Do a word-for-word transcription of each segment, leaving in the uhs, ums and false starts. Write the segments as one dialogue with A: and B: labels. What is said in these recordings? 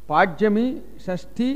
A: పాడ్యమి, షష్ఠి,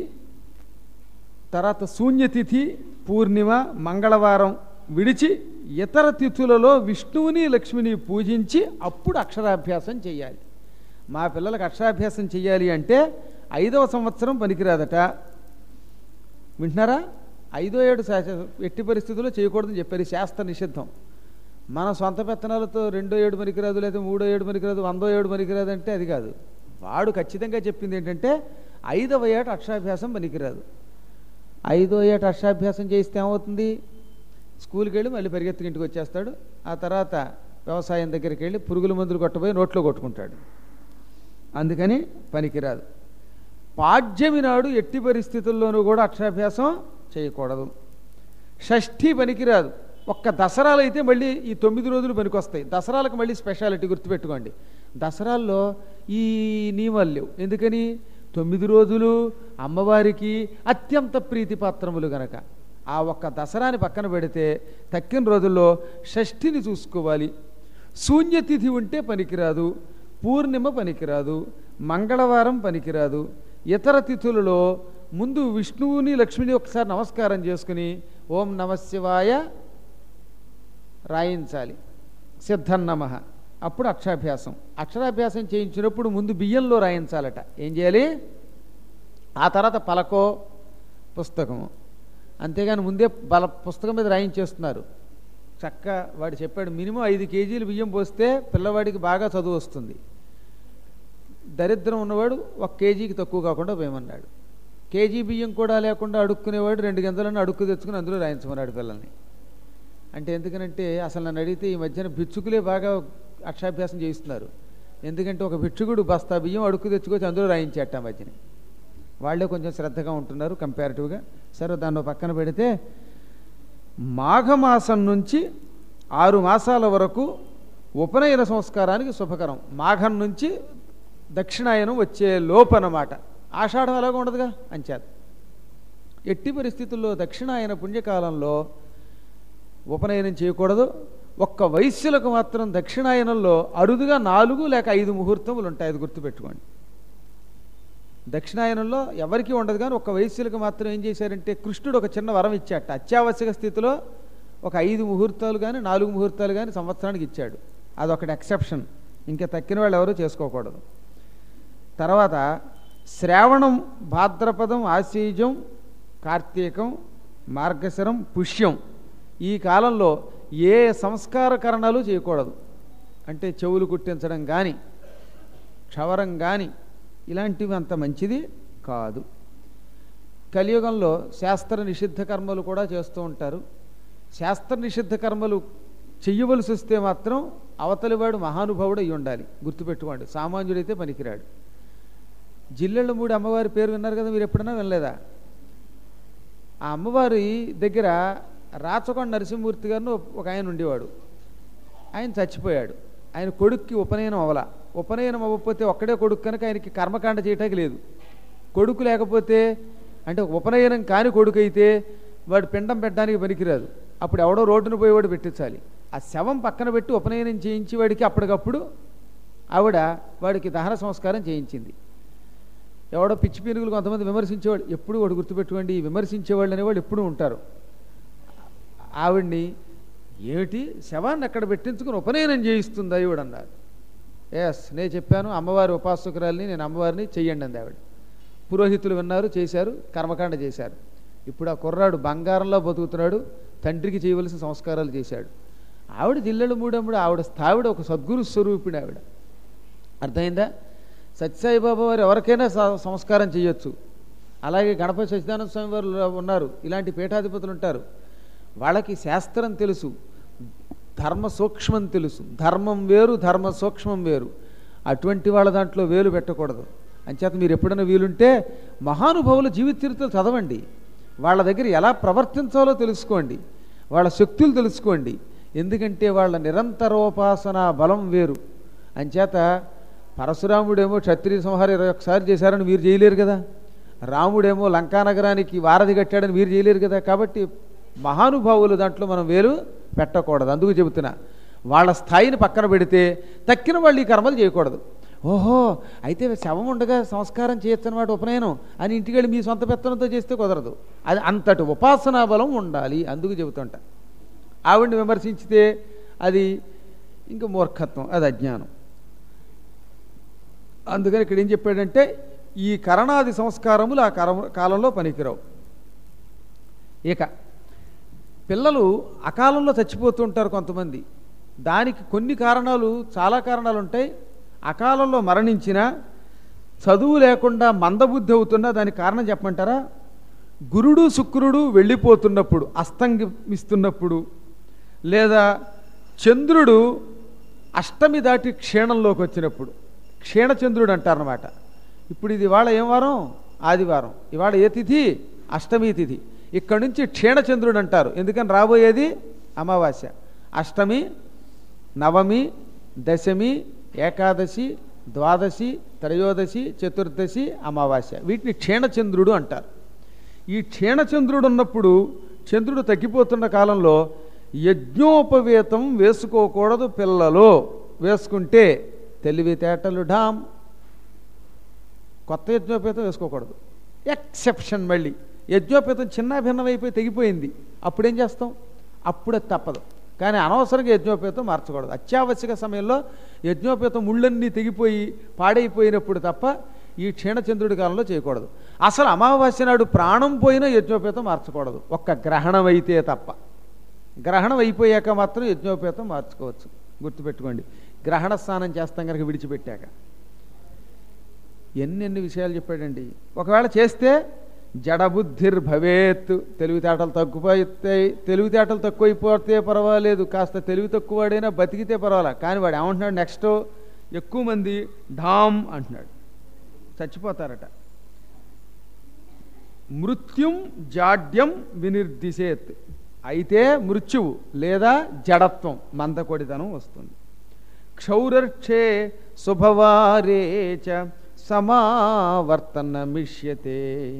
A: తర్వాత శూన్యతిథి, పూర్ణిమ, మంగళవారం విడిచి ఇతర తిథులలో విష్ణువుని లక్ష్మిని పూజించి అప్పుడు అక్షరాభ్యాసం చేయాలి. మా పిల్లలకు అక్షరాభ్యాసం చేయాలి అంటే ఐదవ సంవత్సరం పనికిరాదట. వింటున్నారా? ఐదో ఏడు ఎట్టి పరిస్థితుల్లో చేయకూడదని చెప్పారు. శాస్త్ర నిషిద్ధం. మన సొంత పెత్తనాలతో రెండో ఏడు పనికిరాదు, లేదా మూడో ఏడు పనికిరాదు, వందో ఏడు పనికిరాదు అంటే అది కాదు. వాడు ఖచ్చితంగా చెప్పింది ఏంటంటే ఐదవ ఏట అక్షరాభ్యాసం పనికిరాదు. ఐదో ఏట అక్షరాభ్యాసం చేస్తే ఏమవుతుంది? స్కూల్కి వెళ్ళి మళ్ళీ పరిగెత్తుకు ఇంటికి వచ్చేస్తాడు. ఆ తర్వాత వ్యవసాయం దగ్గరికి వెళ్ళి పురుగుల మందులు కొట్టబోయి నోట్లో కొట్టుకుంటాడు. అందుకని పనికిరాదు. పాడ్యమి నాడు ఎట్టి పరిస్థితుల్లోనూ కూడా అక్షరాభ్యాసం చేయకూడదు. షష్ఠి పనికిరాదు. ఒక్క దసరాలు అయితే మళ్ళీ ఈ తొమ్మిది రోజులు పనికొస్తాయి. దసరాలకు మళ్ళీ స్పెషాలిటీ గుర్తుపెట్టుకోండి. దసరాల్లో ఈ నియమాలు లేవు. ఎందుకని? తొమ్మిది రోజులు అమ్మవారికి అత్యంత ప్రీతిపాత్రములు గనక ఆ ఒక్క దసరాని పక్కన పెడితే తక్కిన రోజుల్లో షష్ఠిని చూసుకోవాలి. శూన్యతిథి ఉంటే పనికిరాదు, పూర్ణిమ పనికిరాదు, మంగళవారం పనికిరాదు. ఇతర తిథులలో ముందు విష్ణువుని లక్ష్మిని ఒకసారి నమస్కారం చేసుకుని ఓం నమశివాయ రాయించాలి, సిద్ధన్నమ. అప్పుడు అక్షరాభ్యాసం. అక్షరాభ్యాసం చేయించినప్పుడు ముందు బియ్యంలో రాయించాలట. ఏం చేయాలి? ఆ తర్వాత పలకో పుస్తకము. అంతేగాని ముందే బల పుస్తకం మీద రాయించేస్తున్నారు. చక్క వాడు చెప్పాడు మినిమం ఐదు కేజీలు బియ్యం పోస్తే పిల్లవాడికి బాగా చదువు వస్తుంది. దరిద్రం ఉన్నవాడు ఒక కేజీకి తక్కువ కాకుండా పోయమన్నాడు. కేజీ బియ్యం కూడా లేకుండా అడుక్కునేవాడు రెండు గంటలను అడుక్కు తెచ్చుకుని అందులో రాయించమన్నాడు పిల్లల్ని. అంటే ఎందుకనంటే అసలు నన్ను అడిగితే ఈ మధ్యన భిక్షుకులే బాగా అక్షరాభ్యాసం చేయిస్తున్నారు. ఎందుకంటే ఒక భిక్షుకుడు బస్తా బియ్యం అడుక్కు తెచ్చుకొచ్చి అందులో రాయించేట మధ్యని. వాళ్ళే కొంచెం శ్రద్ధగా ఉంటున్నారు కంపారిటివ్గా. సరే దాన్ని పక్కన పెడితే మాఘమాసం నుంచి ఆరు మాసాల వరకు ఉపనయన సంస్కారానికి శుభకరం. మాఘం నుంచి దక్షిణాయనం వచ్చే లోపనమాట. ఆషాఢం అలాగా ఉండదుగా అంచేత ఎట్టి పరిస్థితుల్లో దక్షిణాయన పుణ్యకాలంలో ఉపనయనం చేయకూడదు. ఒక్క వైశ్యులకు మాత్రం దక్షిణాయనంలో అరుదుగా నాలుగు లేక ఐదు ముహూర్తములు ఉంటాయి. అది గుర్తుపెట్టుకోండి. దక్షిణాయనంలో ఎవరికీ ఉండదు, కానీ ఒక్క వైశ్యులకు మాత్రం ఏం చేశారంటే కృష్ణుడు ఒక చిన్న వరం ఇచ్చాట. అత్యావశ్యక స్థితిలో ఒక ఐదు ముహూర్తాలు కానీ నాలుగు ముహూర్తాలు కానీ సంవత్సరానికి ఇచ్చాడు. అదొకటి ఎక్సెప్షన్. ఇంకా తక్కిన వాళ్ళు ఎవరూ చేసుకోకూడదు. తర్వాత శ్రావణం, భాద్రపదం, ఆశ్వీజం, కార్తీకం, మార్గశిరం, పుష్యం ఈ కాలంలో ఏ సంస్కారకరణాలు చేయకూడదు. అంటే చెవులు కుట్టించడం కానీ క్షవరం కానీ ఇలాంటివి అంత మంచిది కాదు. కలియుగంలో శాస్త్ర నిషిద్ధ కర్మలు కూడా చేస్తూ ఉంటారు. శాస్త్ర నిషిద్ధ కర్మలు చెయ్యవలసి వస్తే మాత్రం అవతలివాడు మహానుభావుడు అయి ఉండాలి. గుర్తుపెట్టుకోండి. సామాన్యుడైతే పనికిరాడు. జిల్లెళ్ళ మూడు అమ్మవారి పేరు విన్నారు కదా, మీరు ఎప్పుడైనా వినలేదా? ఆ అమ్మవారి దగ్గర రాచకొండ నరసింహమూర్తి గారిని ఒక ఆయన ఉండేవాడు. ఆయన చచ్చిపోయాడు. ఆయన కొడుక్కి ఉపనయనం అవ్వలా. ఉపనయనం అవ్వకపోతే ఒక్కడే కొడుకు కనుక ఆయనకి కర్మకాండ చేయటానికి లేదు. కొడుకు లేకపోతే అంటే ఉపనయనం కాని కొడుకు అయితే వాడు పిండం పెట్టడానికి పనికిరాదు. అప్పుడు ఎవడో రోడ్డును పోయేవాడు పెట్టించాలి. ఆ శవం పక్కన పెట్టి ఉపనయనం చేయించి వాడికి అప్పటికప్పుడు ఆవిడ వాడికి దహన సంస్కారం చేయించింది. ఎవడో పిచ్చి పీనుగులు కొంతమంది విమర్శించేవాడు. ఎప్పుడు వాడు గుర్తుపెట్టుకోండి, విమర్శించేవాళ్ళు అనేవాళ్ళు ఎప్పుడూ ఉంటారు. ఆవిడ్ని ఏమిటి శవాన్ని అక్కడ పెట్టించుకుని ఉపనయనం చేయిస్తుందా ఈవిడ అన్నారు. ఎస్, నేను చెప్పాను అమ్మవారి ఉపాసకురాల్ని, నేను అమ్మవారిని చెయ్యండి అంది ఆవిడ. పురోహితులు విన్నారు, చేశారు, కర్మకాండ చేశారు. ఇప్పుడు ఆ కుర్రాడు బంగారంలో బతుకుతున్నాడు. తండ్రికి చేయవలసిన సంస్కారాలు చేశాడు. ఆవిడ జిల్లెడు మూడమ్ముడు ఆవిడ స్థావిడ ఒక సద్గురు స్వరూపిణి ఆవిడ. అర్థమైందా? సత్యసాయిబాబా వారు ఎవరికైనా సంస్కారం చేయొచ్చు. అలాగే గణపతి సచ్చిదానంద స్వామి వారు ఉన్నారు. ఇలాంటి పీఠాధిపతులు ఉంటారు. వాళ్ళకి శాస్త్రం తెలుసు, ధర్మ సూక్ష్మం తెలుసు. ధర్మం వేరు, ధర్మ సూక్ష్మం వేరు. అటువంటి వాళ్ళ దాంట్లో వేలు పెట్టకూడదు. అంచేత మీరు ఎప్పుడైనా వీలుంటే మహానుభావుల జీవిత చరిత్రలు చదవండి. వాళ్ళ దగ్గర ఎలా ప్రవర్తించాలో తెలుసుకోండి. వాళ్ళ శక్తులు తెలుసుకోండి. ఎందుకంటే వాళ్ళ నిరంతరోపాసన బలం వేరు. అంచేత పరశురాముడేమో క్షత్రియ సంహారం ఇరవై ఒక్కసారి చేశారని మీరు చేయలేరు కదా. రాముడేమో లంకానగరానికి వారధి కట్టాడని మీరు చేయలేరు కదా. కాబట్టి మహానుభావులు దాంట్లో మనం వేలు పెట్టకూడదు. అందుకు చెబుతున్నా, వాళ్ళ స్థాయిని పక్కన పెడితే తక్కిన వాళ్ళు ఈ కర్మలు చేయకూడదు. ఓహో అయితే శవం ఉండగా సంస్కారం చేయొచ్చు అనమాట ఉపనయనం అని ఇంటికి వెళ్ళి మీ సొంత పెత్తనంతో చేస్తే కుదరదు. అది అంతటి ఉపాసనా బలం ఉండాలి. అందుకు చెబుతుంట. ఆవిడ్ని విమర్శించితే అది ఇంకా మూర్ఖత్వం, అది అజ్ఞానం. అందుకని ఇక్కడ ఏం చెప్పాడంటే ఈ కరణాది సంస్కారములు ఆ కర కాలంలో పనికిరావు. ఇక పిల్లలు అకాలంలో చచ్చిపోతుంటారు కొంతమంది. దానికి కొన్ని కారణాలు, చాలా కారణాలు ఉంటాయి. అకాలంలో మరణించినా చదువు లేకుండా మందబుద్ధి అవుతున్నా దానికి కారణం చెప్పమంటారా? గురుడు శుక్రుడు వెళ్ళిపోతున్నప్పుడు, అస్తంగిస్తున్నప్పుడు, లేదా చంద్రుడు అష్టమి దాటి క్షీణంలోకి వచ్చినప్పుడు, క్షీణచంద్రుడు అంటారనమాట. ఇప్పుడు ఇది ఇవాళ ఏం వారం? ఆదివారం. ఇవాళ ఏ తిథి? అష్టమి తిథి. ఇక్కడి నుంచి క్షీణచంద్రుడు అంటారు. ఎందుకని రాబోయేది అమావాస్య. అష్టమి, నవమి, దశమి, ఏకాదశి, ద్వాదశి, త్రయోదశి, చతుర్దశి, అమావాస్య. వీటిని క్షీణచంద్రుడు అంటారు. ఈ క్షీణచంద్రుడు ఉన్నప్పుడు, చంద్రుడు తగ్గిపోతున్న కాలంలో యజ్ఞోపవేతం వేసుకోకూడదు. పిల్లలు వేసుకుంటే తెలివితేటలు ఢామ్. కొత్త యజ్ఞోపేతం వేసుకోకూడదు. ఎక్సెప్షన్ మళ్ళీ యజ్ఞోపేతం చిన్న భిన్నమైపోయి తెగిపోయింది, అప్పుడేం చేస్తాం? అప్పుడే తప్పదు. కానీ అనవసరంగా యజ్ఞోపేతం మార్చకూడదు. అత్యావశ్యక సమయంలో యజ్ఞోపేతం ముళ్ళన్నీ తెగిపోయి పాడైపోయినప్పుడు తప్ప ఈ క్షీణచంద్రుడి కాలంలో చేయకూడదు. అసలు అమావాస్య నాడు ప్రాణం పోయినా యజ్ఞోపేతం మార్చకూడదు, ఒక్క గ్రహణం అయితే తప్ప. గ్రహణం అయిపోయాక మాత్రం యజ్ఞోపేతం మార్చుకోవచ్చు. గుర్తుపెట్టుకోండి, గ్రహణ స్నానం చేస్తాం కనుక విడిచిపెట్టాక. ఎన్నెన్ని విషయాలు చెప్పాడండి. ఒకవేళ చేస్తే జడబుద్ధిర్భవేత్, తెలివితేటలు తగ్గిపోతాయి. తెలివితేటలు తక్కువైపోతే పర్వాలేదు, కాస్త తెలివి తక్కువవాడైనా బతికితే పర్వాలా. కానీ వాడు ఏమంటున్నాడు నెక్స్ట్? ఎక్కువ మంది ఢామ్ అంటున్నాడు, చచ్చిపోతారట. మృత్యుం జాడ్యం వినిర్దిశేత్, అయితే మృత్యువు లేదా జడత్వం, మందకొడితనం వస్తుంది. క్షౌరర్క్షే శుభవారే చ సమావర్తనమిష్యతే.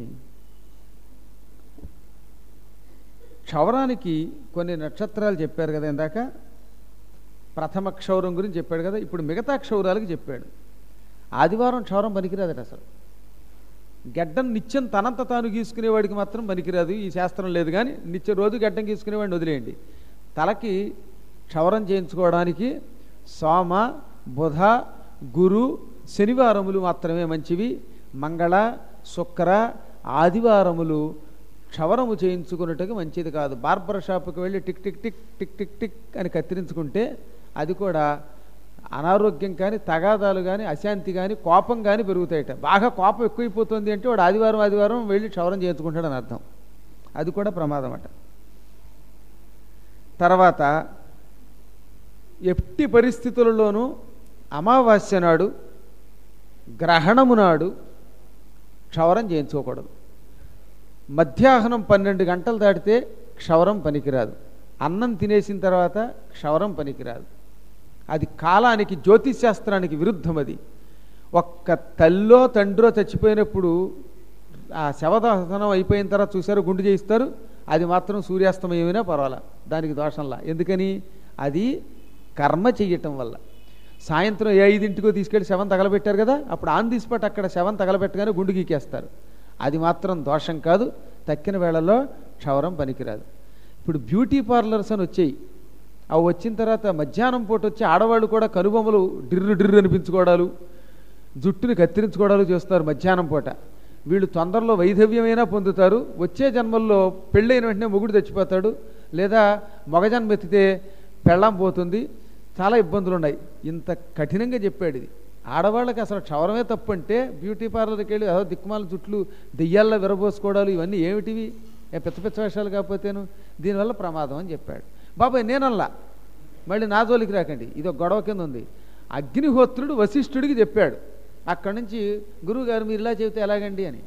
A: క్షౌరానికి కొన్ని నక్షత్రాలు చెప్పారు కదా ఇందాక. ప్రథమ క్షౌరం గురించి చెప్పాడు కదా, ఇప్పుడు మిగతా క్షౌరాలకు చెప్పాడు. ఆదివారం క్షౌరం పనికిరాదట అసలు. గడ్డం నిత్యం తనంత తాను గీసుకునేవాడికి మాత్రం పనికిరాదు, ఈ శాస్త్రం లేదు. కానీ నిత్యం రోజు గడ్డం గీసుకునేవాడిని వదిలేయండి. తలకి క్షౌరం చేయించుకోవడానికి సోమ, బుధ, గురు, శనివారములు మాత్రమే మంచివి. మంగళ, శుక్ర, ఆదివారములు క్షవరము చేయించుకున్నట్టుగా మంచిది కాదు. బార్బర్ షాప్కి వెళ్ళి tick tick tick tick tick tick అని కత్తిరించుకుంటే అది కూడా అనారోగ్యం కానీ, తగాదాలు కానీ, అశాంతి కానీ, కోపం కానీ పెరుగుతాయట. బాగా కోపం ఎక్కువైపోతుంది అంటే వాడు ఆదివారం ఆదివారం వెళ్ళి క్షవరం చేయించుకుంటాడని అర్థం. అది కూడా ప్రమాదం అట. తర్వాత ఎట్టి పరిస్థితులలోనూ అమావాస్య నాడు, గ్రహణము నాడు క్షవరం చేయించుకోకూడదు. మధ్యాహ్నం పన్నెండు గంటలు దాటితే క్షవరం పనికిరాదు. అన్నం తినేసిన తర్వాత క్షవరం పనికిరాదు. అది కాలానికి, జ్యోతిశాస్త్రానికి విరుద్ధం. అది ఒక్క తల్లో తండ్రో చచ్చిపోయినప్పుడు ఆ శవదహనం అయిపోయిన తర్వాత చూసారు గుండు చేయిస్తారు, అది మాత్రం సూర్యాస్తమయమైనా పర్వాలా, దానికి దోషంలా. ఎందుకని? అది కర్మ చెయ్యటం వల్ల. సాయంత్రం ఏ ఐదింటికో తీసుకెళ్ళి శవం తగలబెట్టారు కదా, అప్పుడు ఆన్ ది స్పాట్ అక్కడ శవం తగలబెట్టగానే గుండు గీకేస్తారు. అది మాత్రం దోషం కాదు. తక్కిన వేళల్లో క్షవరం పనికిరాదు. ఇప్పుడు బ్యూటీ పార్లర్స్ అని వచ్చాయి. అవి వచ్చిన తర్వాత మధ్యాహ్నం పూట వచ్చి ఆడవాళ్ళు కూడా కనుబొమ్మలు డిర్రు డిర్రు అనిపించుకోవడాలు, జుట్టుని కత్తిరించుకోవడాలు చేస్తారు మధ్యాహ్నం పూట. వీళ్ళు తొందరలో వైధవ్యమైనా పొందుతారు. వచ్చే జన్మల్లో పెళ్ళైన వెంటనే మొగుడు చచ్చిపోతాడు, లేదా మగ జన్మ ఎత్తితే పెళ్ళాం పోతుంది. చాలా ఇబ్బందులు ఉన్నాయి. ఇంత కఠినంగా చెప్పాడు ఇది. ఆడవాళ్ళకి అసలు క్షవరమే తప్పు అంటే బ్యూటీ పార్లర్కి వెళ్ళి అదో దిక్కుమాల జుట్లు దెయ్యాల్లో విరబోసుకోవడాలు ఇవన్నీ ఏమిటివి? ఏ పిచ్చ పిచ్చ వేషాలు కాకపోతేను. దీనివల్ల ప్రమాదం అని చెప్పాడు. బాబాయ్ నేనల్లా, మళ్ళీ నా జోలికి రాకండి, ఇది ఒక గొడవ కింద ఉంది. అగ్నిహోత్రుడు వశిష్ఠుడికి చెప్పాడు. అక్కడి నుంచి గురువుగారు మీరు ఇలా చెబితే ఎలాగండి అని.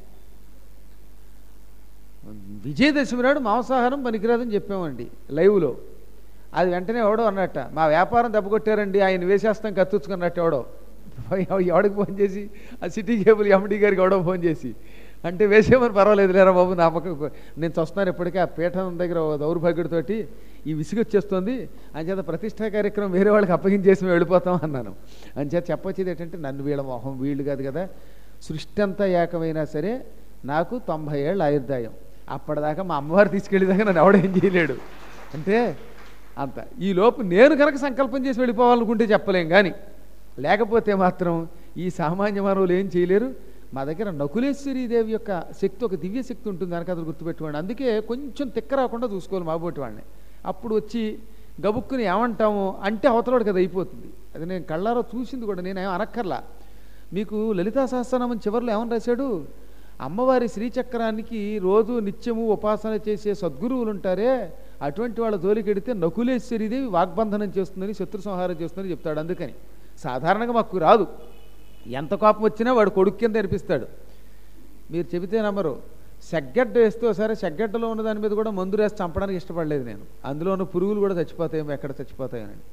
A: విజయదశమి నాడు మాంసాహారం పనికిరాదని చెప్పామండి లైవ్లో. అది వెంటనే ఎవడో అన్నట్ట, మా వ్యాపారం దెబ్బకొట్టారండి, ఆయన వేసేస్తాం కత్తుచ్చుకున్నట్టు ఎవడో ఎవడికి ఫోన్ చేసి, ఆ సిటీ కేబుల్ ఎండి గారికి ఎవడో ఫోన్ చేసి, అంటే వేసేమని పర్వాలేదు లేరా బాబు నా పక్క నేను చూస్తున్నాను ఇప్పటికే ఆ పీఠం దగ్గర దౌర్భాగ్యుడితోటి ఈ విసుగు వచ్చేస్తుంది అంచేత ప్రతిష్టా కార్యక్రమం వేరే వాళ్ళకి అప్పగించేసి మేము వెళ్ళిపోతాం అన్నాను. అంచేత చెప్పొచ్చేది ఏంటంటే నన్ను వీళ్ళ మొహం వీళ్ళు కాదు కదా, సృష్టి అంతా ఏకమైనా సరే నాకు తొంభై ఏళ్ళ ఆయుర్దాయం, అప్పటిదాకా మా అమ్మవారు తీసుకెళ్ళేదాకా నన్ను ఎవడేం చేయలేడు అంటే అంత. ఈ లోపు నేను కనుక సంకల్పం చేసి వెళ్ళిపోవాలనుకుంటే చెప్పలేం, కానీ లేకపోతే మాత్రం ఈ సామాన్య మానవులు ఏం చేయలేరు. మా దగ్గర నకులేశ్వరీదేవి యొక్క శక్తి, ఒక దివ్య శక్తి ఉంటుంది కనుక అది గుర్తుపెట్టుకోండి. అందుకే కొంచెం తిక్క రాకుండా చూసుకోవాలి మాబోటి వాళ్ళని. అప్పుడు వచ్చి గబుక్కుని ఏమంటాము అంటే అవతలవాడు కదా అయిపోతుంది. అది నేను కళ్ళారో చూసింది కూడా, నేను ఏం అనక్కర్లా. మీకు లలితా సహస్రనామం చివరిలో ఏమని రాశాడు, అమ్మవారి శ్రీచక్రానికి రోజు నిత్యము ఉపాసన చేసే సద్గురువులు ఉంటారే అటువంటి వాళ్ళ జోలికెడితే నకులేశ్వరీదేవి వాగ్బంధనం చేస్తుందని, శత్రు సంహారం చేస్తుందని చెప్తాడు. అందుకని సాధారణంగా మాకు రాదు, ఎంత కోపం వచ్చినా వాడు కొడుకు కింద అనిపిస్తాడు. మీరు చెబితే నమ్మరు, సెగ్గడ్డ వేస్తే ఒకసారి సెగ్గడ్డలో ఉన్న దాని మీద కూడా మందు వేసి చంపడానికి ఇష్టపడలేదు నేను. అందులో ఉన్న పురుగులు కూడా చచ్చిపోతాయేమో, ఎక్కడ చచ్చిపోతాయోనని.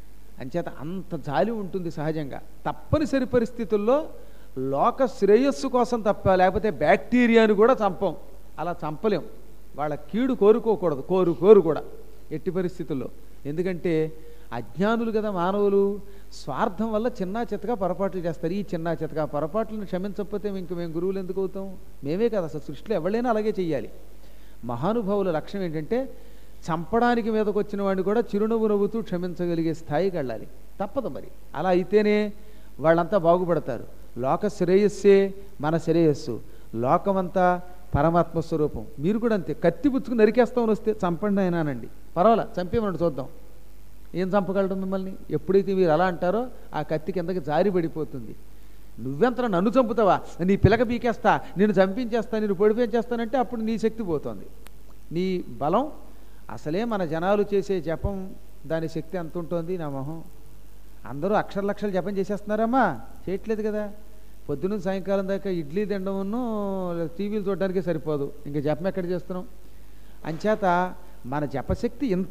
A: అంచేత అంత జాలి ఉంటుంది సహజంగా. తప్పనిసరి పరిస్థితుల్లో లోక శ్రేయస్సు కోసం తప్ప, లేకపోతే బ్యాక్టీరియాని కూడా చంపం. అలా చంపలేం, వాళ్ళ కీడు కోరుకోకూడదు, కోరు కోరు కూడా ఎట్టి పరిస్థితుల్లో. ఎందుకంటే అజ్ఞానులు కదా మానవులు, స్వార్థం వల్ల చిన్నా చితగా పొరపాట్లు చేస్తారు. ఈ చిన్నా చితగా పొరపాట్లను క్షమించకపోతే ఇంక మేము గురువులు ఎందుకు అవుతాం? మేమే కదా అసలు సృష్టిలో ఎవరైనా అలాగే చెయ్యాలి. మహానుభావుల లక్ష్యం ఏంటంటే చంపడానికి మీదకు వచ్చిన వాడిని కూడా చిరునవ్వు నవ్వుతూ క్షమించగలిగే స్థాయికి వెళ్ళాలి. తప్పదు మరి, అలా అయితేనే వాళ్ళంతా బాగుపడతారు. లోక శ్రేయస్సే మన శ్రేయస్సు, లోకమంతా పరమాత్మ స్వరూపం. మీరు కూడా అంతే, కత్తి పుచ్చుకుని నరికేస్తామని వస్తే చంపండి అయినానండి, పర్వాలా చంపేమని చూద్దాం, ఏం చంపగలడు మిమ్మల్ని? ఎప్పుడైతే మీరు అలా అంటారో ఆ కత్తి కిందకి జారి పడిపోతుంది. నువ్వెంత నన్ను చంపుతావా, నీ పిలక పీకేస్తా, నేను చంపించేస్తా, నేను పొడిపించేస్తానంటే అప్పుడు నీ శక్తి పోతుంది, నీ బలం. అసలే మన జనాలు చేసే జపం దాని శక్తి ఎంత ఉంటుంది నా మొహం. అందరూ అక్షర లక్షలు జపం చేసేస్తున్నారమ్మా, చేయట్లేదు కదా. పొద్దున్న సాయంకాలం దాకా ఇడ్లీ తినడమును టీవీలు చూడడానికే సరిపోదు, ఇంకా జపం ఎక్కడ చేస్తున్నాం? అంచేత మన జపశక్తి ఇంత.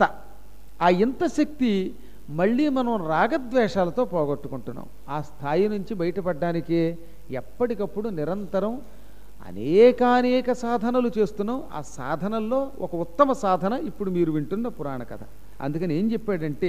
A: ఆ ఇంత శక్తి మళ్ళీ మనం రాగద్వేషాలతో పోగొట్టుకుంటున్నాం. ఆ స్థాయి నుంచి బయటపడడానికి ఎప్పటికప్పుడు నిరంతరం అనేకానేక సాధనలు చేస్తున్నాం. ఆ సాధనల్లో ఒక ఉత్తమ సాధన ఇప్పుడు మీరు వింటున్న పురాణ కథ. అందుకని ఏం చెప్పాడంటే,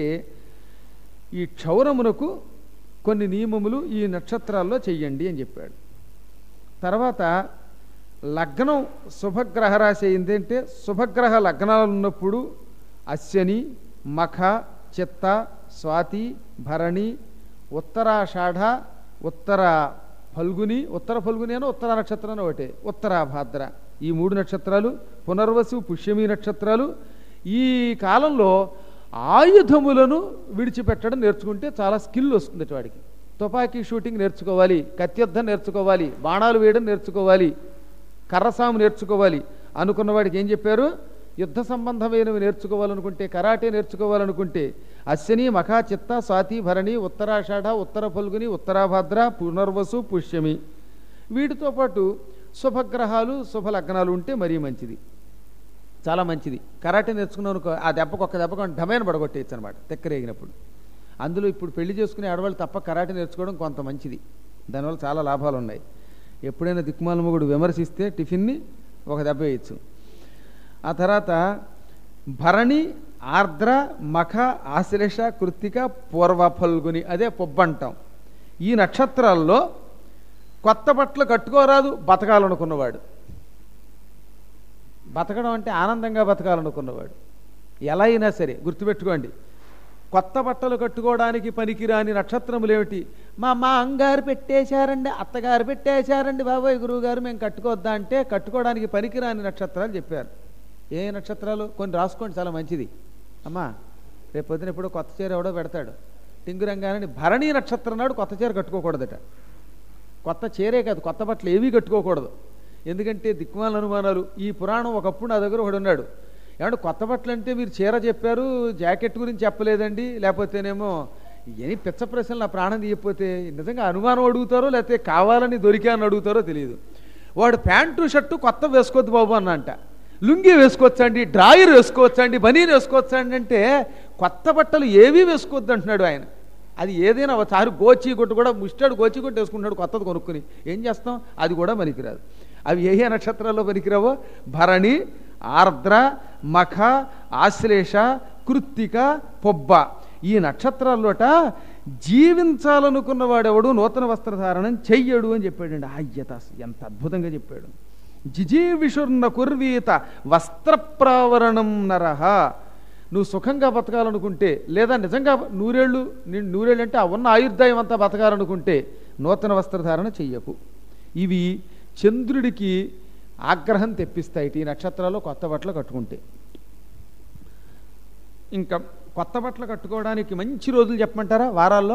A: ఈ క్షౌరమునకు కొన్ని నియమములు ఈ నక్షత్రాల్లో చెయ్యండి అని చెప్పాడు. తర్వాత లగ్నం శుభగ్రహ రాశి అయింది అంటే, శుభగ్రహ లగ్నాలు ఉన్నప్పుడు అశ్వని, మఖ, చిత్త, స్వాతి, భరణి, ఉత్తరాషాఢ, ఉత్తర ఫల్గుని, ఉత్తర ఫల్గుని అని ఉత్తర నక్షత్రం ఒకటే, ఉత్తరాభాద్ర, ఈ మూడు నక్షత్రాలు, పునర్వసు, పుష్యమి నక్షత్రాలు. ఈ కాలంలో ఆయుధములను విడిచిపెట్టడం నేర్చుకుంటే చాలా స్కిల్ వస్తుంది వాడికి. తుపాకీ షూటింగ్ నేర్చుకోవాలి, కత్యుద్ధం నేర్చుకోవాలి, బాణాలు వేయడం నేర్చుకోవాలి, కర్రసాము నేర్చుకోవాలి అనుకున్న వాడికి ఏం చెప్పారు? యుద్ధ సంబంధమైనవి నేర్చుకోవాలనుకుంటే, కరాటే నేర్చుకోవాలనుకుంటే అశ్విని, మఖ, చిత్త, స్వాతి, భరణి, ఉత్తరాషాఢ, ఉత్తర ఫల్గుని, ఉత్తరాభద్ర, పునర్వసు, పుష్యమి. వీటితో పాటు శుభగ్రహాలు, శుభ లగ్నాలు ఉంటే మరీ మంచిది, చాలా మంచిది. కరాటే నేర్చుకున్నాను ఆ దెబ్బకు ఒక్క దెబ్బకు ఢమైన పడగొట్టేయచ్చు అనమాట తెక్కరేగినప్పుడు. అందులో ఇప్పుడు పెళ్లి చేసుకునే ఆడవాళ్ళు తప్ప కరాటే నేర్చుకోవడం కొంత మంచిది, దానివల్ల చాలా లాభాలు ఉన్నాయి. ఎప్పుడైనా దిక్కుమాల మొగుడు విమర్శిస్తే టిఫిన్ని ఒక దెబ్బ వేయచ్చు. ఆ తర్వాత భరణి, ఆర్ద్ర, మఖ, ఆశ్లేష, కృత్తిక, పూర్వ ఫల్గుని, అదే పొబ్బంటాం. ఈ నక్షత్రాల్లో కొత్త బట్టలు కట్టుకోరాదు బతకాలనుకున్నవాడు, బతకడం అంటే ఆనందంగా బతకాలనుకున్నవాడు ఎలా అయినా సరే గుర్తుపెట్టుకోండి, కొత్త బట్టలు కట్టుకోవడానికి పనికిరాని నక్షత్రములు ఏమిటి? మా మా అంగారు పెట్టేశారండి, అత్తగారు పెట్టేశారండి, బాబాయ్ గురువు గారు మేము కట్టుకోవద్దా అంటే కట్టుకోవడానికి పనికిరాని నక్షత్రాలు చెప్పారు. ఏ నక్షత్రాలు కొన్ని రాసుకోండి, చాలా మంచిది. అమ్మా రేపు పొద్దున ఎప్పుడో కొత్త చీర ఎవడో పెడతాడు టింగురంగానని, భరణీ నక్షత్రం నాడు కొత్త చీర కట్టుకోకూడదట. కొత్త చీరే కాదు, కొత్త బట్టలు ఏవీ కట్టుకోకూడదు. ఎందుకంటే దిక్కుమాల అనుమానాలు. ఈ పురాణం ఒకప్పుడు నా దగ్గర ఒకడు ఉన్నాడు, ఏమంటే కొత్త బట్టలు అంటే మీరు చీర చెప్పారు, జాకెట్ గురించి చెప్పలేదండి, లేకపోతేనేమో ఎన్ని పిచ్చ ప్రశ్నలు నా ప్రాణం తీయకపోతే నిజంగా అనుమానం అడుగుతారో లేకపోతే కావాలని దొరికాని అడుగుతారో తెలియదు. వాడు ప్యాంటు షర్టు కొత్త వేసుకోవద్దు బాబు అన్నంట, లుంగి వేసుకోవచ్చండి, డ్రాయర్ వేసుకోవచ్చండి, బనీన్ వేసుకోవచ్చండి అంటే కొత్త బట్టలు ఏవీ వేసుకోవద్దు అంటున్నాడు ఆయన. అది ఏదైనా ఒకసారి గోచి గుట్టు కూడా ముష్టాడు గోచి గుట్టు వేసుకుంటున్నాడు కొత్తది కొనుక్కుని, ఏం చేస్తాం, అది కూడా పనికిరాదు. అవి ఏ ఏ నక్షత్రాల్లో పనికిరావో భరణి, ఆర్ద్ర, మఖ, ఆశ్లేష, కృత్తిక, పొబ్బ ఈ నక్షత్రాల్లోట జీవించాలనుకున్నవాడెవడు నూతన వస్త్రధారణం చెయ్యడు అని చెప్పాడండి. అయ్యత ఎంత అద్భుతంగా చెప్పాడు. జిజీవిషుర్న కుర్వీత వస్త్రప్రావరణం నరహ. నువ్వు సుఖంగా బతకాలనుకుంటే లేదా నిజంగా నూరేళ్ళు నూరేళ్ళు అంటే ఆ ఉన్న ఆయుర్దాయం అంతా బతకాలనుకుంటే నూతన వస్త్రధారణ చెయ్యకు. ఇవి చంద్రుడికి ఆగ్రహం తెప్పిస్తాయి ఈ నక్షత్రాలు కొత్త బట్టలు కట్టుకుంటే. ఇంకా కొత్త బట్టలు కట్టుకోవడానికి మంచి రోజులు చెప్పమంటారా? వారాల్లో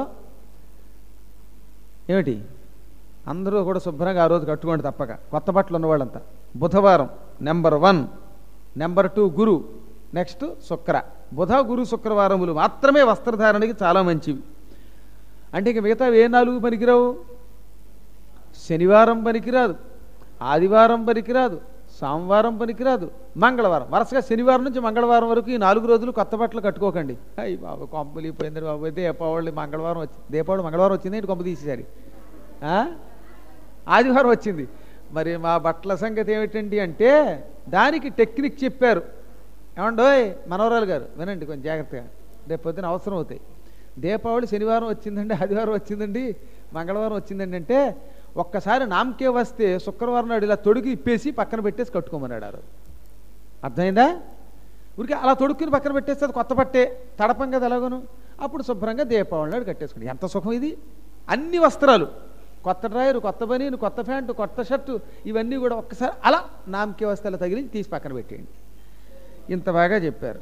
A: ఏమిటి అందరూ కూడా శుభ్రంగా ఆ రోజు కట్టుకోండి తప్పక. కొత్త బట్టలు ఉన్నవాళ్ళంతా బుధవారం నెంబర్ వన్, నెంబర్ టూ గురు, నెక్స్ట్ శుక్ర. బుధ గురు శుక్రవారములు మాత్రమే వస్త్రధారణకి చాలా మంచివి. అంటే ఇక మిగతా ఏ నాలుగు పనికిరావు. శనివారం పనికిరాదు, ఆదివారం పనికిరాదు, సోమవారం పనికిరాదు, మంగళవారం. వరుసగా శనివారం నుంచి మంగళవారం వరకు ఈ నాలుగు రోజులు కొత్త బట్టలు కట్టుకోకండి. అయ్యి బాబు కొంపలిపోయింది బాబు. దీపావళి మంగళవారం వచ్చి దీపావళి మంగళవారం వచ్చింది ఏంటి కొంప తీసేసారి. ఆదివారం వచ్చింది. మరి మా బట్టల సంగతి ఏమిటండి అంటే దానికి టెక్నిక్ చెప్పారు. ఏమండోయ్ మనవరాలు గారు వినండి కొంచెం జాగ్రత్తగా, రేపు పొద్దున అవసరం అవుతాయి. దీపావళి శనివారం వచ్చిందండి, ఆదివారం వచ్చిందండి, మంగళవారం వచ్చిందండి అంటే ఒక్కసారి నామకే వస్తే శుక్రవారం నాడు ఇలా తొడుగు ఇప్పేసి పక్కన పెట్టేసి కట్టుకోమన్నాడు. అర్థమైందా? ఊరికి అలా తొడుక్కుని పక్కన పెట్టేస్తే అది కొత్త బట్టే తడపం కదా ఎలాగోను. అప్పుడు శుభ్రంగా దీపావళి నాడు కట్టేసుకోండి. ఎంత సుఖం ఇది. అన్ని వస్త్రాలు, కొత్త డ్రాయరు, కొత్త బనీను, కొత్త ప్యాంటు, కొత్త షర్టు ఇవన్నీ కూడా ఒక్కసారి అలా నామకే వస్తే అలా తగిలించి తీసి పక్కన పెట్టేయండి. ఇంత బాగా చెప్పారు.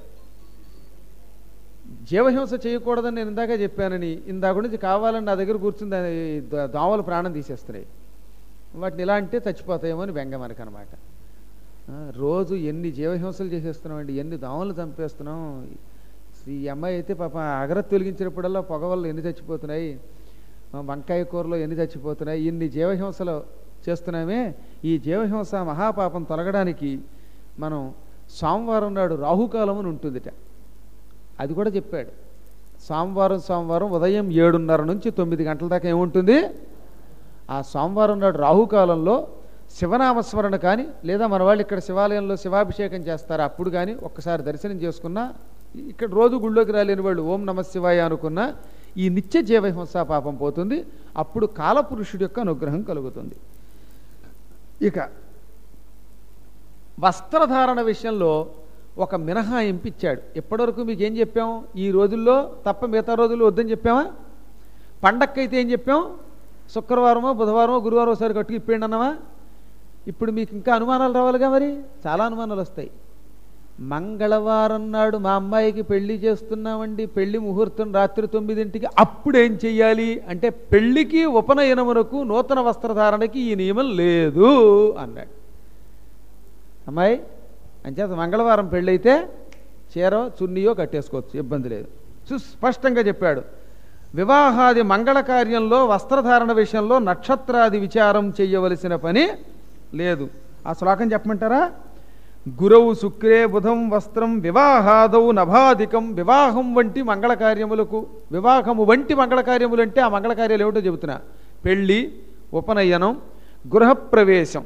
A: జీవహింస చేయకూడదని నేను ఇందాక చెప్పానని ఇందాక నుంచి కావాలని నా దగ్గర కూర్చుని దోమలు ప్రాణం తీసేస్తున్నాయి. వాటిని ఇలా అంటే చచ్చిపోతాయేమో అని బెంగ మనకు అనమాట. రోజు ఎన్ని జీవహింసలు చేసేస్తున్నామండి, ఎన్ని దోమలు చంపేస్తున్నాం. ఈ అమ్మాయి అయితే పాప అగరత్తు వెలిగించినప్పుడల్లా పొగ వల్ల ఎన్ని చచ్చిపోతున్నాయి, వంకాయ కూరలో ఎన్ని చచ్చిపోతున్నాయి, ఇన్ని జీవహింసలు చేస్తున్నామే. ఈ జీవహింస మహాపాపం తొలగడానికి మనం సోమవారం నాడు రాహుకాలం అని ఉంటుందిట, అది కూడా చెప్పాడు. సోమవారం సోమవారం ఉదయం ఏడున్నర నుంచి తొమ్మిది గంటల దాకా ఏముంటుంది. ఆ సోమవారం నాడు రాహుకాలంలో శివనామస్మరణ కానీ లేదా మన వాళ్ళు ఇక్కడ శివాలయంలో శివాభిషేకం చేస్తారు అప్పుడు కానీ ఒక్కసారి దర్శనం చేసుకున్నా, ఇక్కడ రోజు గుళ్ళోకి రాలేని వాళ్ళు ఓం నమ శివాయ అనుకున్నా ఈ నిత్య జీవహింసా పాపం పోతుంది. అప్పుడు కాలపురుషుడి యొక్క అనుగ్రహం కలుగుతుంది. ఇక వస్త్రధారణ విషయంలో ఒక మినహాయింపు ఇచ్చాడు. ఎప్పటివరకు మీకు ఏం చెప్పాం? ఈ రోజుల్లో తప్ప మిగతా రోజుల్లో వద్దని చెప్పామా? పండక్కైతే ఏం చెప్పాం? శుక్రవారమో బుధవారమో గురువారం ఒకసారి కట్టుకు ఇప్పేయండి అన్నావా? ఇప్పుడు మీకు ఇంకా అనుమానాలు రావాలిగా, మరి చాలా అనుమానాలు వస్తాయి. మంగళవారం నాడు మా అమ్మాయికి పెళ్లి చేస్తున్నామండి, పెళ్లి ముహూర్తం రాత్రి తొమ్మిదింటికి, అప్పుడేం చెయ్యాలి అంటే పెళ్లికి ఉపనయనమునకు నూతన వస్త్రధారణకి ఈ నియమం లేదు అన్నాడు. అమ్మాయి అంచేత మంగళవారం పెళ్ళైతే చీరో చున్నీయో కట్టేసుకోవచ్చు, ఇబ్బంది లేదు. సుస్పష్టంగా చెప్పాడు. వివాహాది మంగళ కార్యంలో వస్త్రధారణ విషయంలో నక్షత్రాది విచారం చెయ్యవలసిన పని లేదు. ఆ శ్లోకం చెప్పమంటారా? గురవు శుక్రే బుధం వస్త్రం వివాహాదౌ నభాధికం. వివాహం వంటి మంగళ కార్యములకు, వివాహము వంటి మంగళ కార్యములు అంటే ఆ మంగళ కార్యాలు ఏమిటో చెబుతున్నా. పెళ్ళి, ఉపనయనం, గృహప్రవేశం,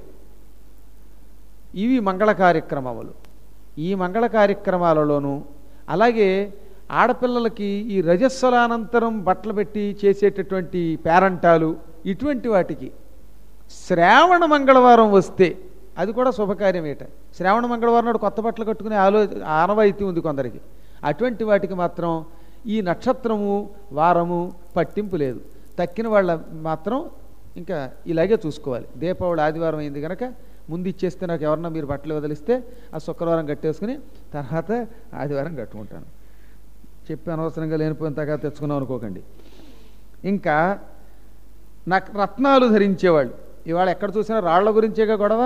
A: ఇవి మంగళ కార్యక్రమములు. ఈ మంగళ కార్యక్రమాలలోనూ అలాగే ఆడపిల్లలకి ఈ రజస్వలానంతరం బట్టలు పెట్టి చేసేటటువంటి పేరంటాలు, ఇటువంటి వాటికి శ్రావణ మంగళవారం వస్తే అది కూడా శుభకార్యమేట. శ్రావణ మంగళవారం నాడు కొత్త బట్టలు కట్టుకునే ఆలో ఆనవాయితీ ఉంది కొందరికి. అటువంటి వాటికి మాత్రం ఈ నక్షత్రము వారము పట్టింపు లేదు. తక్కిన వాళ్ళ మాత్రం ఇంకా ఇలాగే చూసుకోవాలి. దీపావళి ఆదివారం అయింది కనుక ముందు ఇచ్చేస్తే నాకు ఎవరన్నా మీరు బట్టలు వదిలిస్తే ఆ శుక్రవారం కట్టేసుకుని తర్వాత ఆదివారం కట్టుకుంటాను. చెప్పి అనవసరంగా లేనిపోయిన తగా తెచ్చుకున్నాం అనుకోకండి. ఇంకా నాకు రత్నాలు ధరించేవాళ్ళు ఇవాళ ఎక్కడ చూసినా రాళ్ల గురించేగా గొడవ.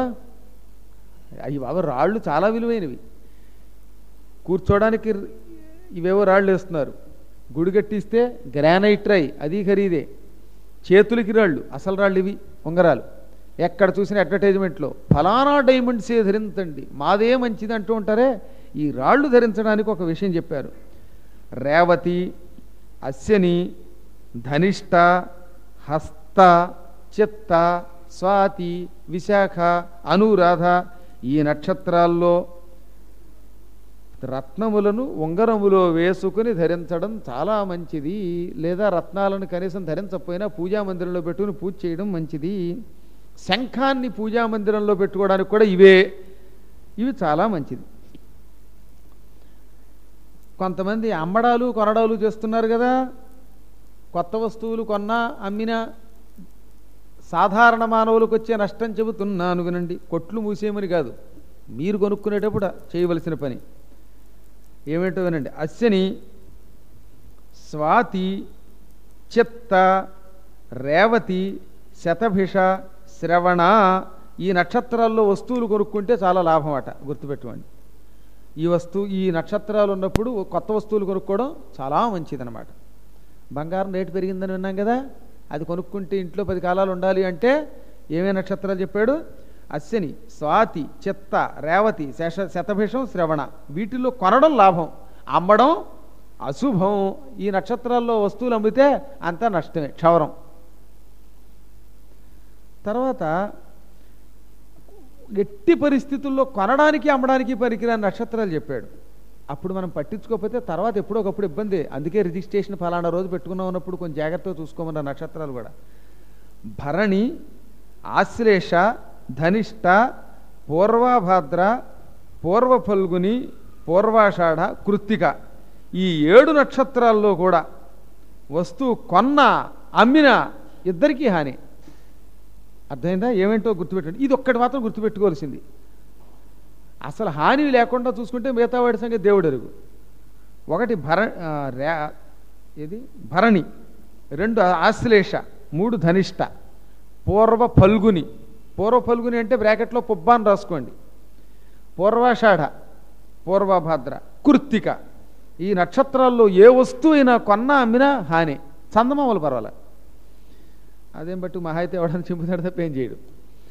A: అవి బాబా రాళ్ళు చాలా విలువైనవి. కూర్చోడానికి ఇవేవో రాళ్ళు వేస్తున్నారు. గుడి కట్టిస్తే గ్రానైట్ రాయి, అది ఖరీదే. చేతులకి రాళ్ళు, అసలు రాళ్ళు ఇవి ఉంగరాలు. ఎక్కడ చూసిన అడ్వర్టైజ్మెంట్లో ఫలానా డైమండ్సే ధరించండి, మాదే మంచిది అంటూ ఉంటారే. ఈ రాళ్ళు ధరించడానికి ఒక విషయం చెప్పారు. రేవతి, అశ్విని, ధనిష్ట, హస్త, చిత్త, స్వాతి, విశాఖ, అనురాధ ఈ నక్షత్రాల్లో రత్నములను ఉంగరములో వేసుకుని ధరించడం చాలా మంచిది. లేదా రత్నాలను కనీసం ధరించకపోయినా పూజా మందిరంలో పెట్టుకుని పూజ చేయడం మంచిది. శంఖాన్ని పూజా మందిరంలో పెట్టుకోవడానికి కూడా ఇవే, ఇవి చాలా మంచిది. కొంతమంది అమ్మడాలు కొనడాలు చేస్తున్నారు కదా, కొత్త వస్తువులు కొన్నా అమ్మినా సాధారణ మానవులకు వచ్చే నష్టం చెబుతున్నాను వినండి. కొట్లు మూసేయమని కాదు, మీరు కొనుక్కునేటప్పుడు చేయవలసిన పని ఏమిటో వినండి. అశ్విని, స్వాతి, చిత్త, రేవతి, శతభిష, శ్రవణ ఈ నక్షత్రాల్లో వస్తువులు కొనుక్కుంటే చాలా లాభం అట, గుర్తుపెట్టుకోండి. ఈ వస్తువు ఈ నక్షత్రాలు ఉన్నప్పుడు కొత్త వస్తువులు కొనుక్కోవడం చాలా మంచిదన్నమాట. బంగారం రేటు పెరిగిందని విన్నాం కదా, అది కొనుక్కుంటే ఇంట్లో పది కాలాలు ఉండాలి అంటే ఏమేమి నక్షత్రాలు చెప్పాడు? అశ్విని, స్వాతి, చిత్త, రేవతి, శేష శతభిషం, శ్రవణ వీటిల్లో కొనడం లాభం, అమ్మడం అశుభం. ఈ నక్షత్రాల్లో వస్తువులు అమ్మితే అంతా నష్టమే, క్షవరం. తర్వాత ఎట్టి పరిస్థితుల్లో కొనడానికి అమ్మడానికి పనికిరాని నక్షత్రాలు చెప్పాడు. అప్పుడు మనం పట్టించుకోకపోతే తర్వాత ఎప్పుడో ఒకప్పుడు ఇబ్బంది. అందుకే రిజిస్ట్రేషన్ ఫలానా రోజు పెట్టుకున్నాం ఉన్నప్పుడు కొంచెం జాగ్రత్తగా చూసుకోమన్న నక్షత్రాలు కూడా. భరణి, ఆశ్లేష, ధనిష్ట, పూర్వభాద్ర, పూర్వ ఫల్గుని, పూర్వాషాఢ, కృత్తిక ఈ ఏడు నక్షత్రాల్లో కూడా వస్తువు కొన్న అమ్మిన ఇద్దరికీ హాని. అర్థమైందా? ఏమేంటో గుర్తుపెట్టండి. ఇది ఒక్కటి మాత్రం గుర్తుపెట్టుకోవాల్సింది. అసలు హాని లేకుండా చూసుకుంటే మిగతా వాడి సంగతి దేవుడు ఎరుగు. ఒకటి భర రే ఇది భరణి, రెండు ఆశ్లేష, మూడు ధనిష్ట, పూర్వ ఫల్గుని. పూర్వ ఫల్గుని అంటే బ్రాకెట్లో పుబ్బాన్ని రాసుకోండి. పూర్వాషాఢ, పూర్వభాద్ర, కృత్తిక ఈ నక్షత్రాల్లో ఏ వస్తువు అయినా కొన్నా అమ్మినా హాని. చందమామలు పర్వాలే, అదేం బట్టి మహా అయితే ఎవడని చింపుతాడు తప్ప ఏం చేయడు.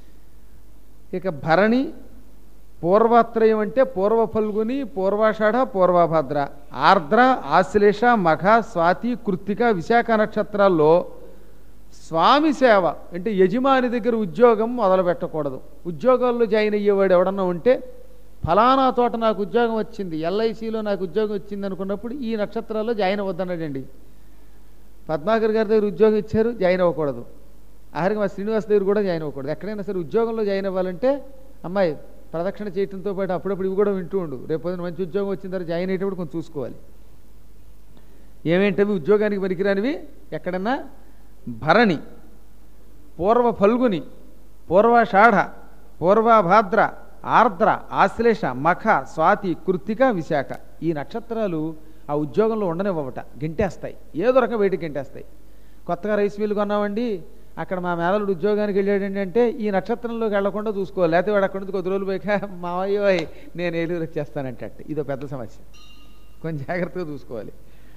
A: ఇక భరణి, పూర్వత్రయం అంటే పూర్వ ఫల్గుని, పూర్వాషాఢ, పూర్వభాద్ర, ఆర్ద్ర, ఆశ్లేష, మఘ, స్వాతి, కృత్తిక, విశాఖ నక్షత్రాల్లో స్వామి సేవ అంటే యజమాని దగ్గర ఉద్యోగం మొదలు పెట్టకూడదు. ఉద్యోగాల్లో జాయిన్ అయ్యేవాడు ఎవడన్నా ఉంటే ఫలానా తోట నాకు ఉద్యోగం వచ్చింది, ఎల్ఐసిలో నాకు ఉద్యోగం వచ్చింది అనుకున్నప్పుడు ఈ నక్షత్రాల్లో జాయిన్ అవ్వద్దన్నాడండి. పద్మాకర్ గారి దగ్గర ఉద్యోగం ఇచ్చారు, జాయిన్ అవ్వకూడదు. ఆఖరికి మా శ్రీనివాస్ దగ్గర కూడా జాయిన్ అవ్వకూడదు. ఎక్కడైనా సరే ఉద్యోగంలో జాయిన్ అవ్వాలంటే అమ్మాయి ప్రదక్షిణ చేయడంతో పాటు అప్పుడప్పుడు ఇవి కూడా వింటూ ఉండు. రేపు పొద్దున మంచి ఉద్యోగం వచ్చిన తర్వాత జాయిన్ అయ్యేటప్పుడు కొంచెం చూసుకోవాలి. ఏమేంటవి ఉద్యోగానికి పనికిరానివి? ఎక్కడన్నా భరణి, పూర్వ ఫల్గుని, పూర్వాషాఢ, పూర్వభాద్ర, ఆర్ద్ర, ఆశ్లేష, మఖ, స్వాతి, కృత్తిక, విశాఖ ఈ నక్షత్రాలు ఆ ఉద్యోగంలో ఉండనివ్వబట, గెంటేస్తాయి. ఏదో రకం బయటికి గెంటేస్తాయి. కొత్తగా రైస్ మిల్లు కొన్నామండి, అక్కడ మా మేనలుడు ఉద్యోగానికి వెళ్ళాడండి అంటే ఈ నక్షత్రంలోకి వెళ్లకుండా చూసుకోవాలి. లేకపోతే వాడు అక్కడి నుంచి కొద్ది రోజులు పోయాక మావయ్యో నేను ఏలూరు వచ్చేస్తానంటే ఇదో పెద్ద సమస్య. కొంచెం జాగ్రత్తగా చూసుకోవాలి.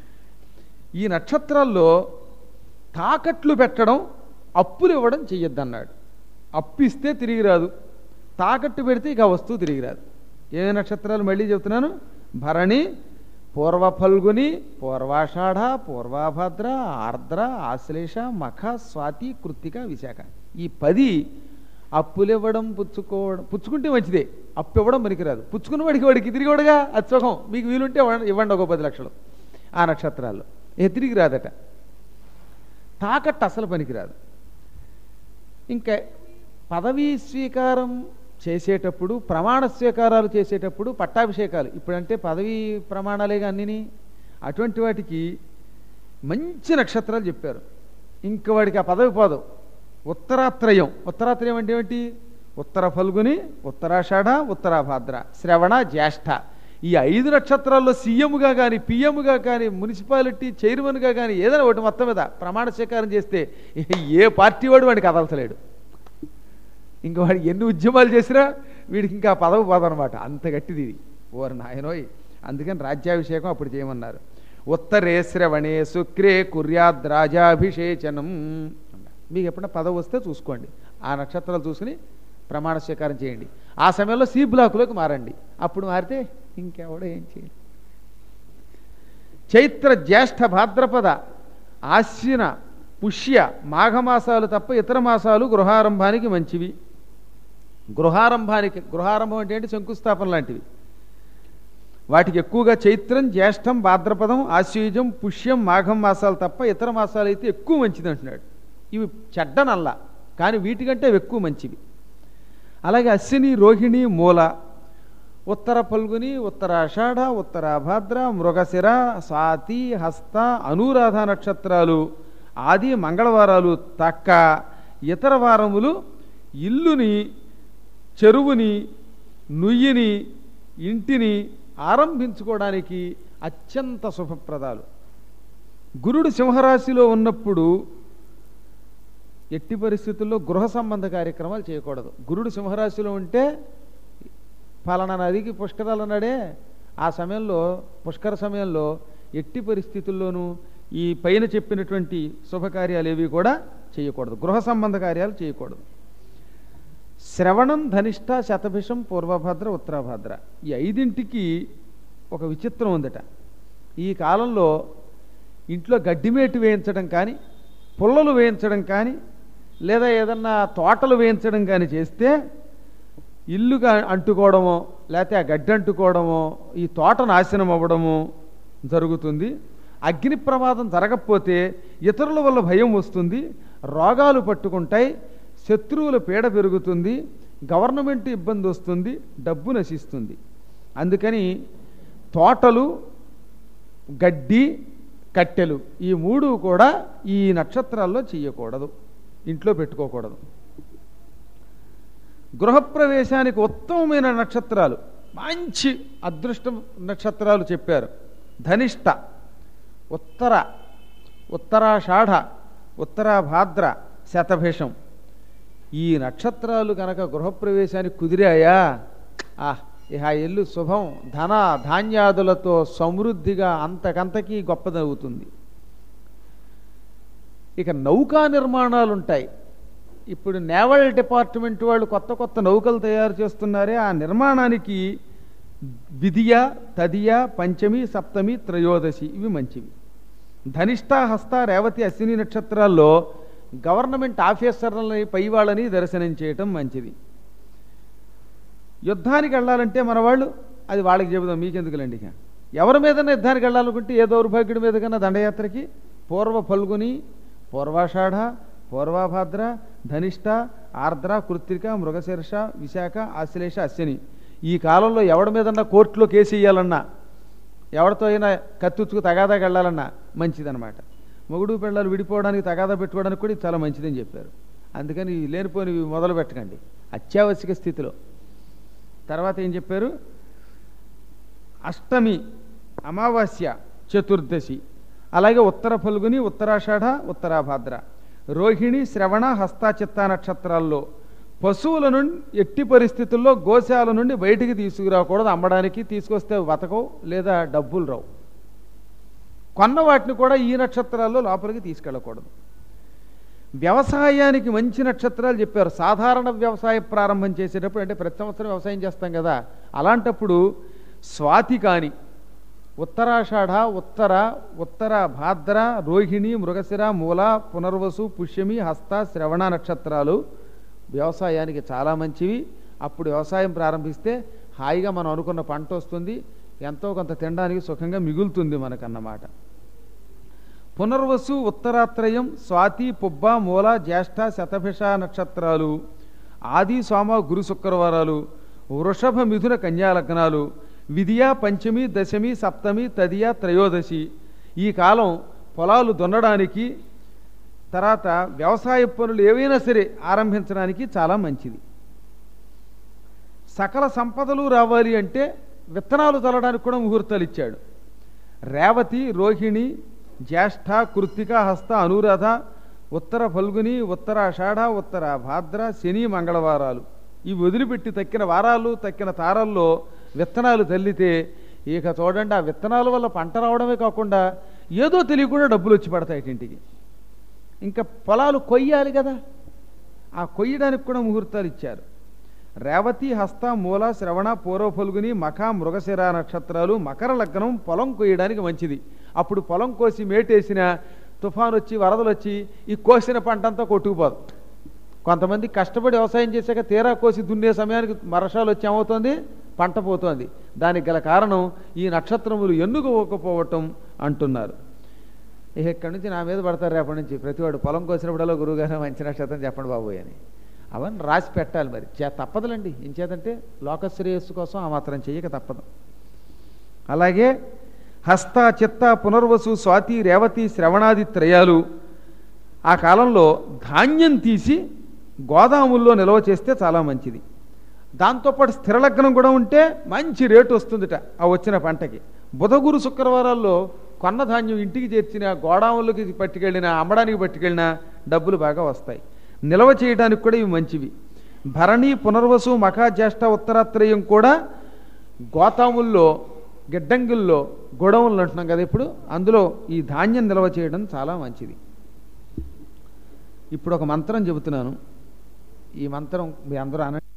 A: ఈ నక్షత్రాల్లో తాకట్లు పెట్టడం, అప్పులు ఇవ్వడం చెయ్యొద్దన్నాడు. అప్పు ఇస్తే తిరిగి రాదు, తాకట్టు పెడితే ఇక వస్తువు తిరిగి రాదు. ఏ నక్షత్రాలు మళ్ళీ చెప్తున్నాను? భరణి, పూర్వ ఫల్గుని, పూర్వాషాఢ, పూర్వభద్ర, ఆర్ద్ర, ఆశ్లేష, మఖ, స్వాతి, కృత్తిక, విశాఖ ఈ పది అప్పులివ్వడం, పుచ్చుకోవడం. పుచ్చుకుంటే మంచిదే, అప్పు ఇవ్వడం పనికిరాదు. పుచ్చుకున్న వాడికి వాడికి తిరిగి వాడుగా అది సుఖం. మీకు వీలుంటే ఇవ్వండి ఒక పది లక్షలు ఆ నక్షత్రాల్లో, ఏ తిరిగి రాదట. తాకట్టు అసలు పనికిరాదు. ఇంకా పదవీ స్వీకారం చేసేటప్పుడు, ప్రమాణ స్వీకారాలు చేసేటప్పుడు, పట్టాభిషేకాలు ఇప్పుడంటే పదవీ ప్రమాణాలేగా అన్నిని, అటువంటి వాటికి మంచి నక్షత్రాలు చెప్పారు. ఇంక వాడికి ఆ పదవి పోదు. ఉత్తరాత్రయం, ఉత్తరాత్రయం అంటే ఏమిటి? ఉత్తర ఫల్గుని, ఉత్తరాషాఢ, ఉత్తరాభాద్ర, శ్రవణ, జ్యేష్ఠ ఈ ఐదు నక్షత్రాల్లో సీఎంగా కానీ, పిఎంగా కానీ, మున్సిపాలిటీ చైర్మన్గా కానీ ఏదైనా ఒకటి మొత్తం మీద ప్రమాణ స్వీకారం చేస్తే ఏ పార్టీ వాడు వాడికి కదలతలేడు. ఇంకా వాడికి ఎన్ని ఉద్యమాలు చేసినా వీడికి ఇంకా పదవి పోదనమాట, అంత గట్టిది ఇది. ఓరు నాయనోయ్, అందుకని రాజ్యాభిషేకం అప్పుడు చేయమన్నారు. ఉత్తరే శ్రవణే శుక్రే కుర్యాద్ రాజాభిషేచనం. మీకు ఎప్పుడైనా పదవి వస్తే చూసుకోండి, ఆ నక్షత్రాలు చూసుకుని ప్రమాణ స్వీకారం చేయండి. ఆ సమయంలో సి బ్లాకులోకి మారండి. అప్పుడు మారితే ఇంకెవడో ఏం చేయాలి. చైత్ర, జ్యేష్ఠ, భాద్రపద, ఆశ్విన, పుష్య మాఘమాసాలు తప్ప ఇతర మాసాలు గృహారంభానికి మంచివి. గృహారంభానికి గృహారంభం అంటే ఏంటి? శంకుస్థాపన లాంటివి. వాటికి ఎక్కువగా చైత్రం, జ్యేష్టం, భాద్రపదం, ఆశ్వయుజం, పుష్యం, మాఘం మాసాలు తప్ప ఇతర మాసాలు అయితే ఎక్కువ మంచిది అంటున్నాడు. ఇవి చెడ్డనల్లా, కానీ వీటికంటే ఎక్కువ మంచివి. అలాగే అశ్విని, రోహిణి, మూల, ఉత్తర పల్గుని, ఉత్తరాషాఢ, ఉత్తరాభాద్ర, మృగశిర, స్వాతి, హస్త, అనురాధ నక్షత్రాలు ఆది మంగళవారాలు తక్క ఇతర వారములు ఇల్లుని, చెరువుని, నుయ్యిని, ఇంటిని ఆరంభించుకోవడానికి అత్యంత శుభప్రదాలు. గురుడు సింహరాశిలో ఉన్నప్పుడు ఎట్టి పరిస్థితుల్లో గృహ సంబంధ కార్యక్రమాలు చేయకూడదు. గురుడు సింహరాశిలో ఉంటే ఫలానా నదికి పుష్కరాలు అన్నాడే, ఆ సమయంలో పుష్కర సమయంలో ఎట్టి పరిస్థితుల్లోనూ ఈ పైన చెప్పినటువంటి శుభకార్యాలు ఏవి కూడా చేయకూడదు. గృహ సంబంధ కార్యాలు చేయకూడదు. శ్రవణం, ధనిష్ట, శతభిషం, పూర్వభద్ర, ఉత్తరాభద్ర ఈ ఐదింటికి ఒక విచిత్రం ఉందట. ఈ కాలంలో ఇంట్లో గడ్డిమేటు వేయించడం కానీ, పుల్లలు వేయించడం కానీ, లేదా ఏదన్నా తోటలు వేయించడం కానీ చేస్తే ఇల్లుగా అంటుకోవడమో లేకపోతే ఆ గడ్డి అంటుకోవడమో ఈ తోట నాశనం అవ్వడము జరుగుతుంది. అగ్ని ప్రమాదం జరగకపోతే ఇతరుల వల్ల భయం వస్తుంది, రోగాలు పట్టుకుంటాయి, శత్రువుల పీడ పెరుగుతుంది, గవర్నమెంట్ ఇబ్బంది వస్తుంది, డబ్బు నశిస్తుంది. అందుకని తోటలు, గడ్డి, కట్టెలు ఈ మూడు కూడా ఈ నక్షత్రాల్లో చేయకూడదు, ఇంట్లో పెట్టుకోకూడదు. గృహప్రవేశానికి ఉత్తమమైన నక్షత్రాలు, మంచి అదృష్ట నక్షత్రాలు చెప్పారు. ధనిష్ట, ఉత్తర, ఉత్తరాషాఢ, ఉత్తరాభాద్ర, శతభిషం ఈ నక్షత్రాలు కనుక గృహప్రవేశానికి కుదిరాయా, ఆ ఇహ ఇల్లు శుభం, ధన ధాన్యాదులతో సమృద్ధిగా అంతకంతకీ గొప్పదవుతుంది. ఇక నౌకా నిర్మాణాలు ఉంటాయి. ఇప్పుడు నేవల్ డిపార్ట్మెంట్ వాళ్ళు కొత్త కొత్త నౌకలు తయారు చేస్తున్నారే, ఆ నిర్మాణానికి విధియ, తదియ, పంచమి, సప్తమి, త్రయోదశి ఇవి మంచివి. ధనిష్ట, హస్త, రేవతి, అశ్విని నక్షత్రాల్లో గవర్నమెంట్ ఆఫీసర్లని, పై వాళ్ళని దర్శనం చేయటం మంచిది. యుద్ధానికి వెళ్ళాలంటే మన వాళ్ళు అది వాళ్ళకి చెబుదాం, మీకెందుకులండి. ఇక ఎవరి మీదన్నా యుద్ధానికి వెళ్ళాలనుకుంటే ఏ దౌర్భాగ్యుడి మీద కన్నా దండయాత్రకి పూర్వ ఫల్గుని, పూర్వాషాఢ, పూర్వాభాద్ర, ధనిష్ట, ఆర్ద్ర, కృత్తిక, మృగశీర్ష, విశాఖ, ఆశ్లేష, అశ్విని ఈ కాలంలో ఎవడి మీదన్నా కోర్టులో కేసు ఇయ్యాలన్నా, ఎవరితో అయినా కత్తుచ్చుకు తగాదాకి వెళ్ళాలన్నా మంచిదన్నమాట. మొగుడు పిల్లలు విడిపోవడానికి, తగాదా పెట్టుకోవడానికి కూడా చాలా మంచిదని చెప్పారు. అందుకని లేనిపోయినవి మొదలు పెట్టకండి అత్యావశ్యక స్థితిలో. తర్వాత ఏం చెప్పారు? అష్టమి, అమావాస్య, చతుర్దశి, అలాగే ఉత్తర ఫల్గుని, ఉత్తరాషాఢ, ఉత్తరాభాద్ర, రోహిణి, శ్రవణ, హస్త, చిత్త నక్షత్రాల్లో పశువుల నుండి ఎట్టి పరిస్థితుల్లో గోశాల నుండి బయటికి తీసుకురాకూడదు. అమ్మడానికి తీసుకొస్తే బతకవు లేదా డబ్బులు రావు. కొన్న వాటిని కూడా ఈ నక్షత్రాల్లో లోపలికి తీసుకెళ్ళకూడదు. వ్యవసాయానికి మంచి నక్షత్రాలు చెప్పారు. సాధారణ వ్యవసాయ ప్రారంభం చేసేటప్పుడు, అంటే ప్రతి సంవత్సరం వ్యవసాయం చేస్తాం కదా, అలాంటప్పుడు స్వాతి కాని, ఉత్తరాషాఢ, ఉత్తర, ఉత్తర భాద్ర, రోహిణి, మృగశిర, మూల, పునర్వసు, పుష్యమి, హస్త, శ్రవణ నక్షత్రాలు వ్యవసాయానికి చాలా మంచివి. అప్పుడు వ్యవసాయం ప్రారంభిస్తే హాయిగా మనం అనుకున్న పంట వస్తుంది, ఎంతో కొంత తినడానికి సుఖంగా మిగులుతుంది మనకన్నమాట. పునర్వసు, ఉత్తరాత్రయం, స్వాతి, పుబ్బ, మూల, జ్యేష్ఠ, శతభిష నక్షత్రాలు ఆది, సోమ, గురు, శుక్రవారాలు, వృషభ, మిథున, కన్యా లగ్నాలు, విధియ, పంచమి, దశమి, సప్తమి, తదియ, త్రయోదశి ఈ కాలం పొలాలు దున్నడానికి, తర్వాత వ్యవసాయ పనులు ఏవైనా సరే ఆరంభించడానికి చాలా మంచిది. సకల సంపదలు రావాలి అంటే విత్తనాలు చల్లడానికి కూడా ముహూర్తాలు ఇచ్చాడు. రేవతి, రోహిణి, జ్యేష్ఠ, కృత్తిక, హస్త, అనురాధ, ఉత్తర ఫల్గుని, ఉత్తరాషాఢ, ఉత్తర భాద్ర, శని, మంగళవారాలు ఇవి వదిలిపెట్టి తక్కిన వారాలు, తక్కిన తారాల్లో విత్తనాలు చల్లితే ఇక చూడండి, ఆ విత్తనాల వల్ల పంట రావడమే కాకుండా ఏదో తెలియకుండా డబ్బులు వచ్చి పడతాయి ఇంటికి. ఇంకా పొలాలు కొయ్యాలి కదా, ఆ కొయ్యడానికి కూడా ముహూర్తాలు ఇచ్చారు. రేవతి, హస్త, మూల, శ్రవణ, పూర్వ ఫల్గుని, మఖ, మృగశిర నక్షత్రాలు మకర లగ్నం పొలం కొయ్యడానికి మంచిది. అప్పుడు పొలం కోసి మేటేసిన తుఫాను వచ్చి వరదలు వచ్చి ఈ కోసిన పంట అంతా కొట్టుకుపోదు. కొంతమంది కష్టపడి వ్యవసాయం చేశాక తీరా కోసి దున్నే సమయానికి వర్షాలు వచ్చి ఏమవుతుంది, పంట పోతోంది. దానికి గల కారణం ఈ నక్షత్రములు ఎన్నుకోకపోవటం అంటున్నారు. ఇక ఇక్కడి నుంచి నా మీద పడతారు రేపటి నుంచి ప్రతివాడు పొలం కోసినప్పుడల్లా గురువుగారు మంచి నక్షత్రం చెప్పండి బాబోయ్ అని. అవన్నీ రాసి పెట్టాలి. మరి చే తప్పదులండి. ఏం చేతంటే లోకశ్రేయస్సు కోసం ఆ మాత్రం చెయ్యక తప్పదు. అలాగే హస్త, చిత్త, పునర్వసు, స్వాతి, రేవతి, శ్రవణాది త్రయాలు ఆ కాలంలో ధాన్యం తీసి గోదాముల్లో నిల్వ చేస్తే చాలా మంచిది. దాంతోపాటు స్థిరలగ్నం కూడా ఉంటే మంచి రేటు వస్తుందిట ఆ వచ్చిన పంటకి. బుధగురు శుక్రవారాల్లో కొన్న ధాన్యం ఇంటికి చేర్చిన గోడాములకి పట్టుకెళ్ళినా అమ్మడానికి పట్టుకెళ్ళినా డబ్బులు బాగా వస్తాయి. నిల్వ చేయడానికి కూడా ఇవి మంచివి. భరణి, పునర్వసు, మఖ, జ్యేష్ఠ, ఉత్తరాత్రయం కూడా గోతాముల్లో గిడ్డంగుల్లో గొడవలు అంటున్నాం కదా ఇప్పుడు, అందులో ఈ ధాన్యం నిల్వ చేయడం చాలా మంచిది. ఇప్పుడు ఒక మంత్రం చెబుతున్నాను. ఈ మంత్రం మీ అందరూ అనండి.